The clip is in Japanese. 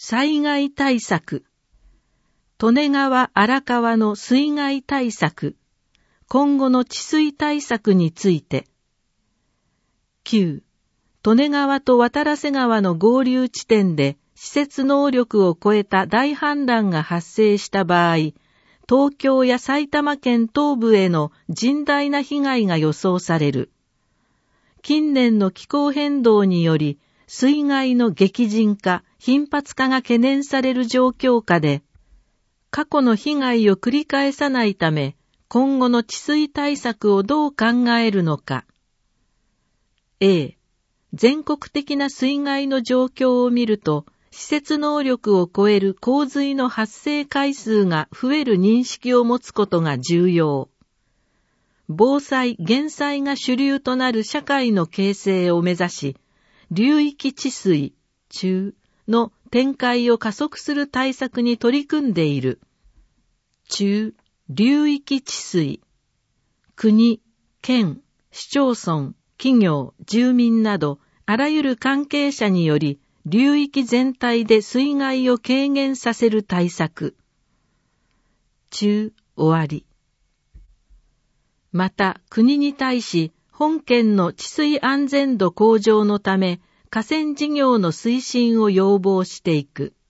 災害対策。利根川荒川の水害対策。今後の治水対策について。9. 利根川と渡良瀬川の合流地点で施設能力を超えた大氾濫が発生した場合、東京や埼玉県東部への甚大な被害が予想される。近年の気候変動により、水害の激甚化、頻発化が懸念される状況下で、過去の被害を繰り返さないため、今後の治水対策をどう考えるのか。A、全国的な水害の状況を見ると、施設能力を超える洪水の発生回数が増える認識を持つことが重要。防災・減災が主流となる社会の形成を目指し、流域治水、中の展開を加速する対策に取り組んでいる。中、流域治水。国、県、市町村、企業、住民など、あらゆる関係者により、流域全体で水害を軽減させる対策。中、終わり。また、国に対し、本県の治水安全度向上のため、河川事業の推進を要望していく。